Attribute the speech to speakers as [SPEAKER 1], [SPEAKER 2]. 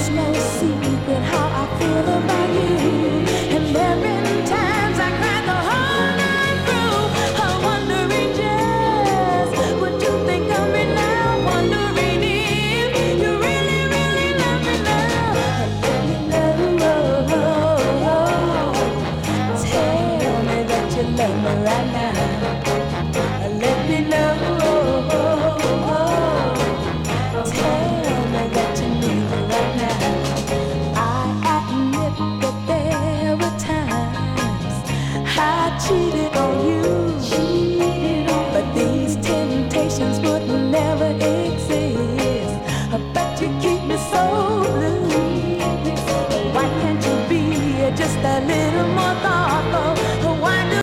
[SPEAKER 1] no secret how I feel about you. And there been times I cried the whole night through. I'm wondering just what you think of me now. Wondering if you really, really love me now. And let me know. Tell me that you love me right now. Let me know. Tell me that you need me right now. I admit that there were times I cheated on you, but these temptations will